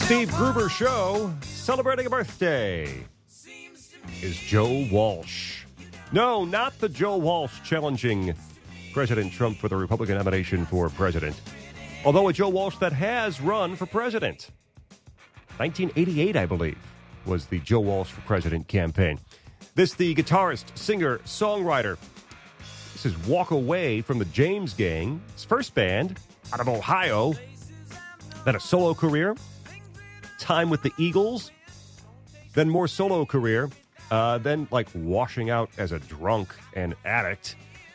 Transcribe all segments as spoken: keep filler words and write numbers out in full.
Steve Gruber Show, celebrating a birthday, is Joe Walsh. No, not the Joe Walsh challenging President Trump for the Republican nomination for president, although a Joe Walsh that has run for president. nineteen eighty-eight, I believe, was the Joe Walsh for President campaign. This, the guitarist, singer, songwriter. This is Walk Away from the James Gang, his first band out of Ohio, then a solo career, time with the Eagles, then more solo career, uh, then like washing out as a drunk and addict,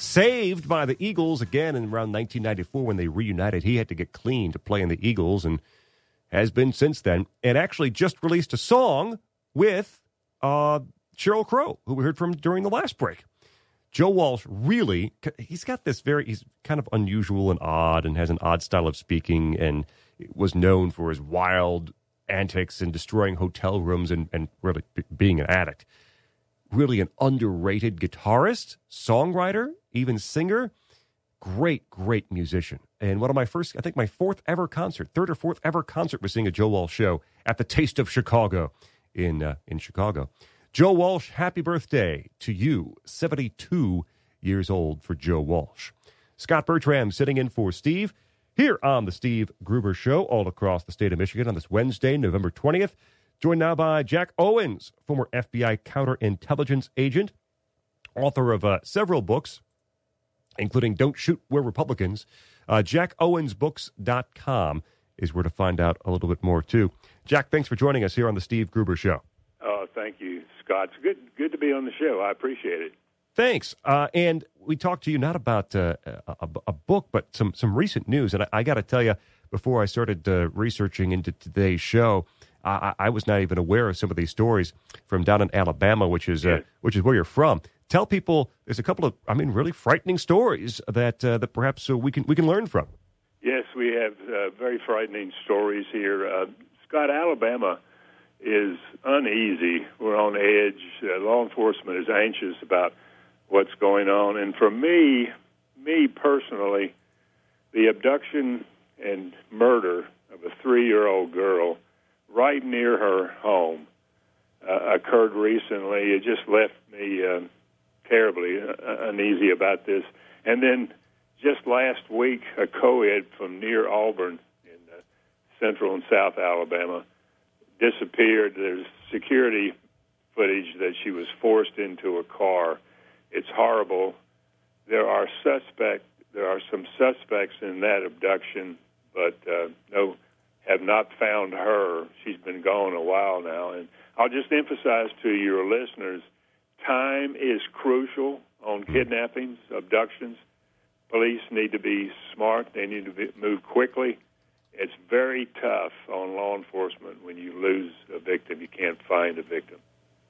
saved by the Eagles again in around nineteen ninety-four when they reunited. He had to get clean to play in the Eagles and has been since then, and actually just released a song with uh, Sheryl Crow, who we heard from during the last break. Joe Walsh really, he's got this very, he's kind of unusual and odd and has an odd style of speaking and was known for his wild antics and destroying hotel rooms and, and really b- being an addict. Really an underrated guitarist, songwriter, even singer. Great, great musician. And one of my first, I think my fourth ever concert, third or fourth ever concert was seeing a Joe Walsh show at the Taste of Chicago in uh, in Chicago. Joe Walsh, happy birthday to you. seventy-two years old for Joe Walsh. Scott Bertram sitting in for Steve here on the Steve Gruber Show all across the state of Michigan on this Wednesday, November twentieth. Joined now by Jack Owens, former F B I counterintelligence agent, author of uh, several books, including Don't Shoot, We're Republicans. Uh, jack owens books dot com is where to find out a little bit more, too. Jack, thanks for joining us here on the Steve Gruber Show. Oh, thank you, Scott. It's good, good to be on the show. I appreciate it. Thanks. Uh, and we talked to you not about uh, a, a book, but some, some recent news. And I, I got to tell you, before I started uh, researching into today's show, I, I was not even aware of some of these stories from down in Alabama, which is uh, yes. which is where you're from. Tell people there's a couple of, I mean, really frightening stories that uh, that perhaps uh, we can we can learn from. Yes, we have uh, very frightening stories here. Uh, Scott, Alabama is uneasy. We're on edge. Uh, law enforcement is anxious about what's going on. And for me, me personally, the abduction and murder of a three-year-old girl right near her home uh, occurred recently. It just left me uh, terribly uh, uneasy about this. And then just last week, a co-ed from near Auburn in uh, central and south Alabama disappeared. There's security footage that she was forced into a car. It's horrible. There are suspect. There are some suspects in that abduction, but uh, no, have not found her. She's been gone a while now. And I'll just emphasize to your listeners, time is crucial on kidnappings, abductions. Police need to be smart. They need to be, move quickly. It's very tough on law enforcement when you lose a victim. You can't find a victim.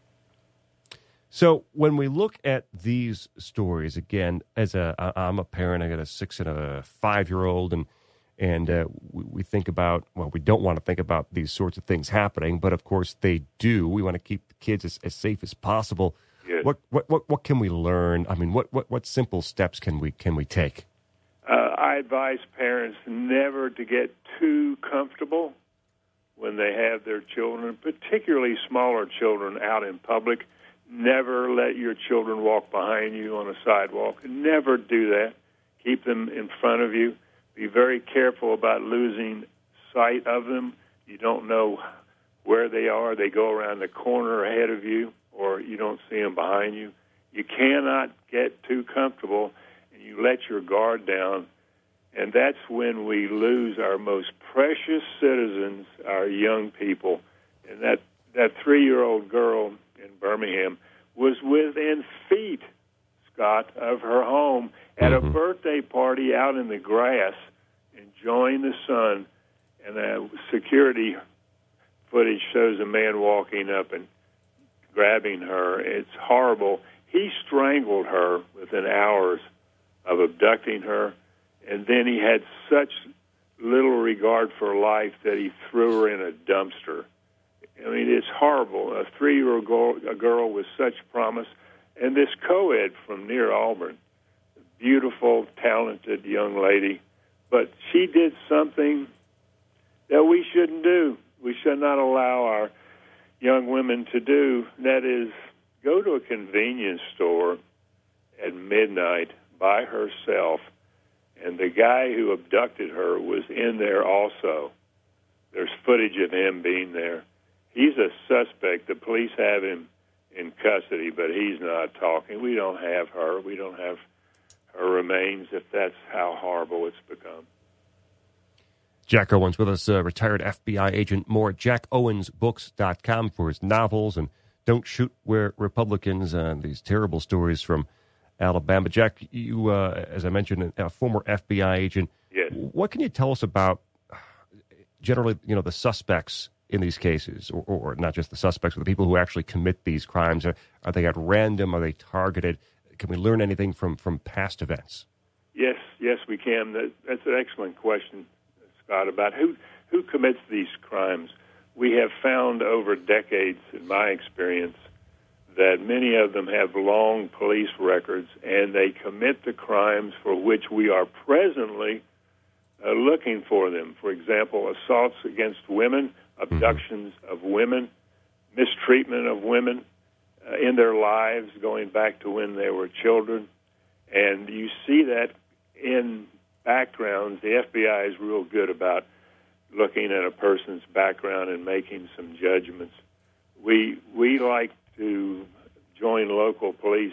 So when we look at these stories, again, as a, I'm a parent, I got a six and a five-year-old, and and uh, we, we think about, well, we don't want to think about these sorts of things happening, but of course they do. We want to keep the kids as, as safe as possible. Yes. What, what what what can we learn? I mean, what, what, what simple steps can we can we take? Uh, I advise parents never to get too comfortable when they have their children, particularly smaller children, out in public. Never let your children walk behind you on a sidewalk. Never do that. Keep them in front of you. Be very careful about losing sight of them. You don't know where they are. They go around the corner ahead of you, or you don't see them behind you. You cannot get too comfortable, and you let your guard down. And that's when we lose our most precious citizens, our young people. And that, that three-year-old girl in Birmingham was within feet, Scott, of her home at a birthday party out in the grass, enjoying the sun, and the security footage shows a man walking up and grabbing her. It's horrible. He strangled her within hours of abducting her, and then he had such little regard for life that he threw her in a dumpster. I mean, it's horrible. A three-year-old girl, a girl with such promise. And this co-ed from near Auburn, beautiful, talented young lady, but she did something that we shouldn't do. we should not allow our young women to do. That is, go to a convenience store at midnight by herself, and the guy who abducted her was in there also. There's footage of him being there. He's a suspect. The police have him in custody, but he's not talking. We don't have her. We don't have her remains, if that's how horrible it's become. Jack Owens with us, uh, retired F B I agent. More at jack owens books dot com for his novels and Don't Shoot Where Republicans, uh, these terrible stories from Alabama. Jack, you, uh, as I mentioned, a former F B I agent. Yes. What can you tell us about generally, you know, the suspects in these cases, or, or not just the suspects, but the people who actually commit these crimes? Are, are they at random? Are they targeted? Can we learn anything from, from past events? Yes, yes, we can. That, that's an excellent question, Scott, about who, who commits these crimes. We have found over decades, in my experience, that many of them have long police records, and they commit the crimes for which we are presently uh, looking for them. For example, assaults against women, abductions mm-hmm. of women, mistreatment of women uh, in their lives going back to when they were children. And you see that in backgrounds. The F B I is real good about looking at a person's background and making some judgments. We we like to join local police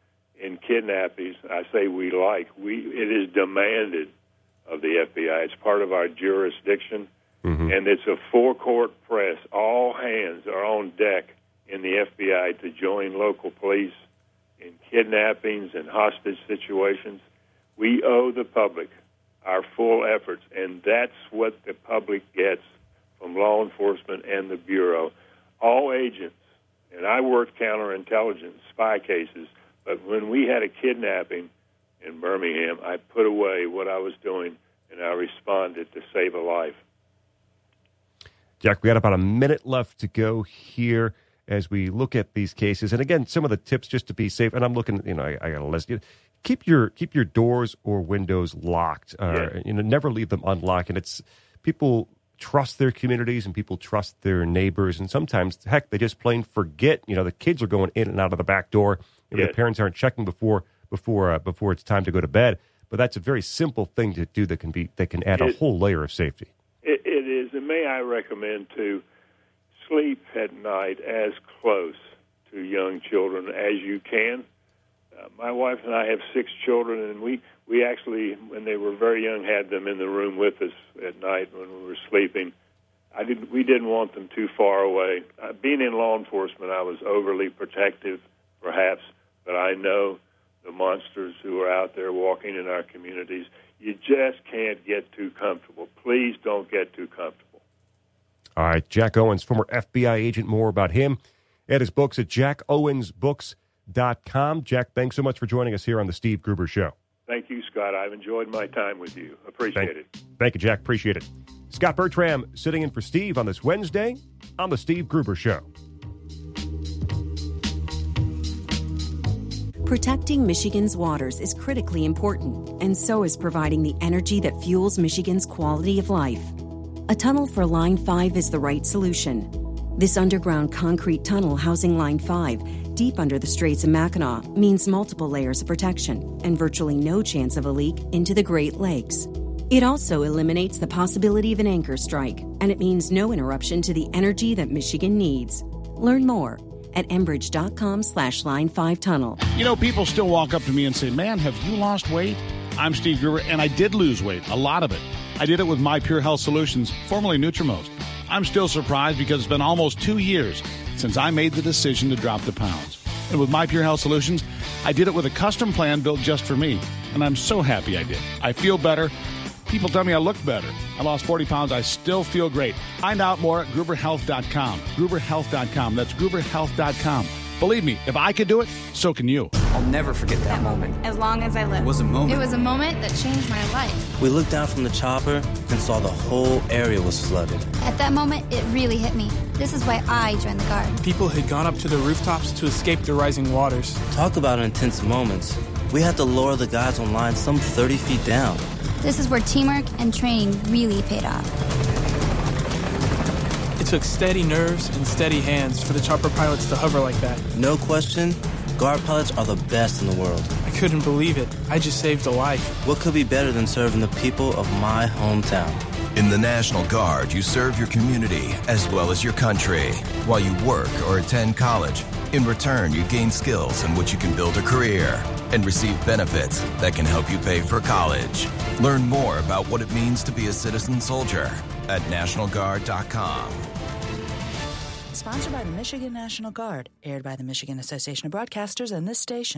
in kidnappings. I say we like. We it is demanded of the F B I. It's part of our jurisdiction, mm-hmm. and it's a four-court press. All hands are on deck in the F B I to join local police in kidnappings and hostage situations. We owe the public our full efforts, and that's what the public gets from law enforcement and the Bureau. All agents, and I worked counterintelligence spy cases, but when we had a kidnapping in Birmingham, I put away what I was doing, and I responded to save a life. Jack, we got about a minute left to go here as we look at these cases. And again, some of the tips just to be safe, and I'm looking, you know, I, I got a list. Keep your keep your doors or windows locked. Uh, yeah. You know, never leave them unlocked. And it's people trust their communities and people trust their neighbors. And sometimes, heck, they just plain forget. You know, the kids are going in and out of the back door. You know, yes. The parents aren't checking before before uh, before it's time to go to bed. But that's a very simple thing to do that can be that can add it, a whole layer of safety. It, it is, and may I recommend to sleep at night as close to young children as you can. Uh, my wife and I have six children, and we, we actually, when they were very young, had them in the room with us at night when we were sleeping. I didn't. We didn't want them too far away. Uh, being in law enforcement, I was overly protective, perhaps, but I know the monsters who are out there walking in our communities. You just can't get too comfortable. Please don't get too comfortable. All right, Jack Owens, former F B I agent. More about him and his books at jack owens books dot com. Jack, thanks so much for joining us here on the Steve Gruber Show. Thank you, Scott. I've enjoyed my time with you. Appreciate thank, it. Thank you, Jack. Appreciate it. Scott Bertram sitting in for Steve on this Wednesday on the Steve Gruber Show. Protecting Michigan's waters is critically important, and so is providing the energy that fuels Michigan's quality of life. A tunnel for Line five is the right solution. This underground concrete tunnel housing Line five, deep under the Straits of Mackinac, means multiple layers of protection and virtually no chance of a leak into the Great Lakes. It also eliminates the possibility of an anchor strike, and it means no interruption to the energy that Michigan needs. Learn more at enbridge.com slash line five tunnel. You know, people still walk up to me and say, man, have you lost weight? I'm Steve Gruber, and I did lose weight, a lot of it. I did it with My Pure Health Solutions, formerly Nutrimost. I'm still surprised because it's been almost two years since I made the decision to drop the pounds. And with My Pure Health Solutions, I did it with a custom plan built just for me. And I'm so happy I did. I feel better. People tell me I look better. I lost forty pounds. I still feel great. Find out more at gruber health dot com. gruber health dot com. That's gruber health dot com. Believe me, if I could do it, so can you. I'll never forget that, that moment. As long as I live. It was a moment. It was a moment that changed my life. We looked down from the chopper and saw the whole area was flooded. At that moment, it really hit me. This is why I joined the Guard. People had gone up to the rooftops to escape the rising waters. Talk about intense moments. We had to lower the guys on line some thirty feet down. This is where teamwork and training really paid off. took steady nerves and steady hands for the chopper pilots to hover like that. No question, Guard pilots are the best in the world. I couldn't believe it. I just saved a life. What could be better than serving the people of my hometown? In the National Guard, you serve your community as well as your country while you work or attend college. In return, you gain skills in which you can build a career and receive benefits that can help you pay for college. Learn more about what it means to be a citizen soldier at National Guard dot com. Sponsored by the Michigan National Guard, aired by the Michigan Association of Broadcasters and this station.